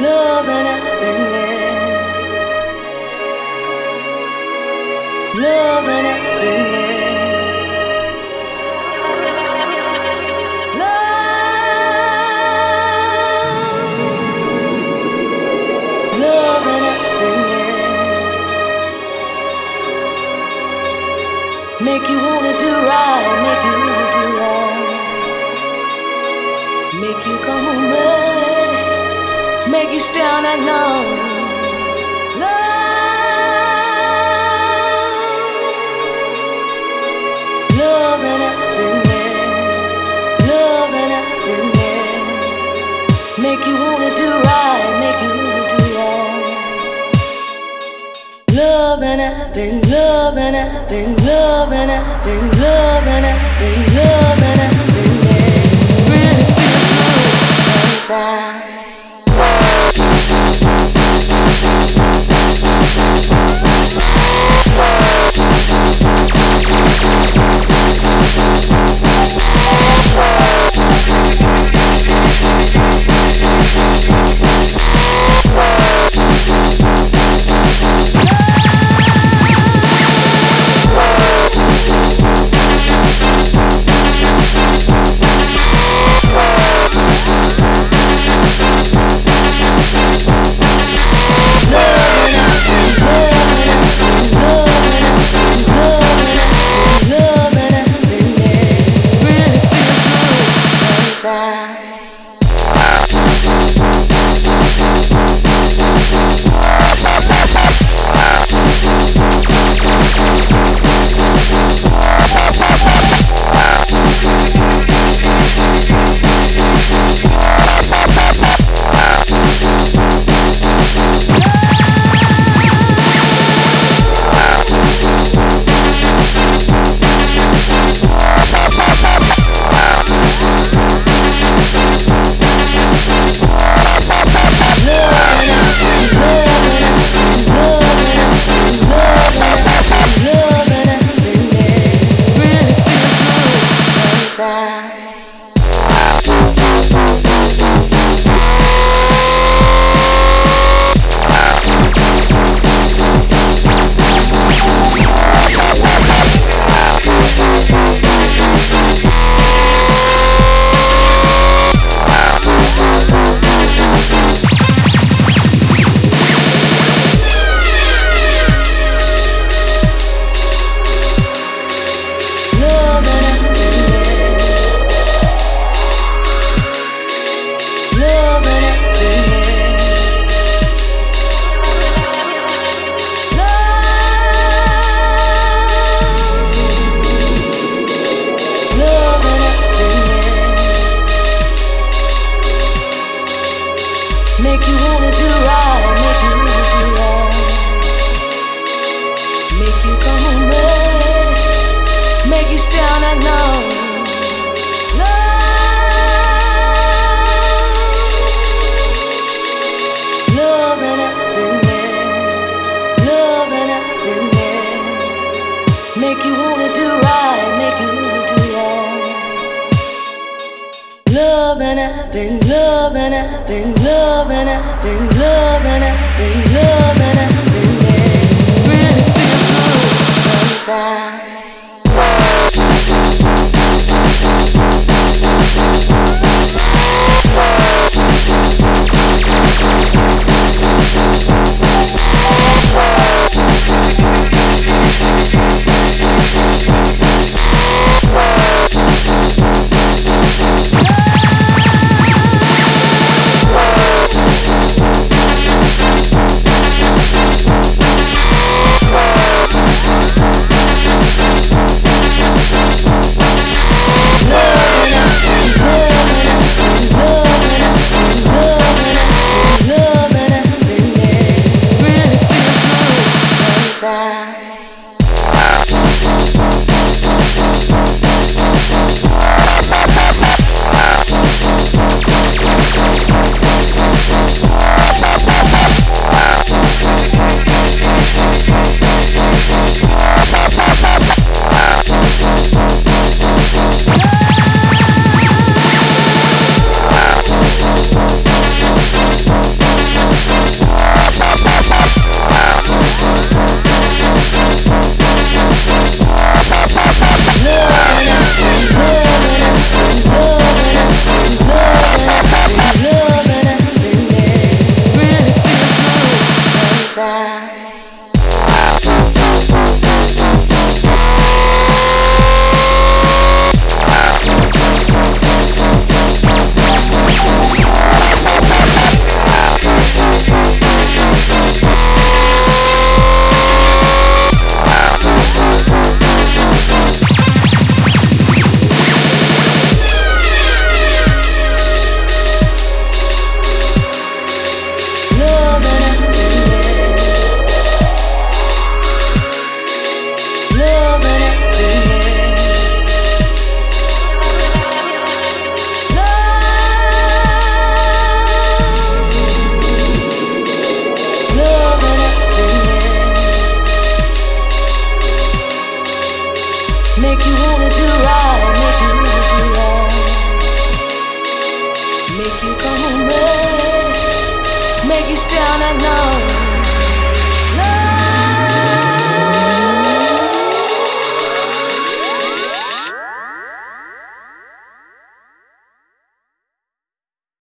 love and happiness, love and happiness, love and happiness, make you wanna do right, make you wanna do right, make you come home early, make you stay all night long. Love and happiness, love and happiness, make you wanna do right, make you wanna do right. Love and happiness, love and happiness, love and happiness, love and happiness, love and happiness, really feels good inside. Make you wanna do right, make you wanna do right, make you come home early, make you stay all night long. Love and happiness, love and happiness, make you wanna do right, make you wanna do right. Love and happiness, love and happiness, love and happiness, love and happiness, love and happiness, really feels good inside. strong and long.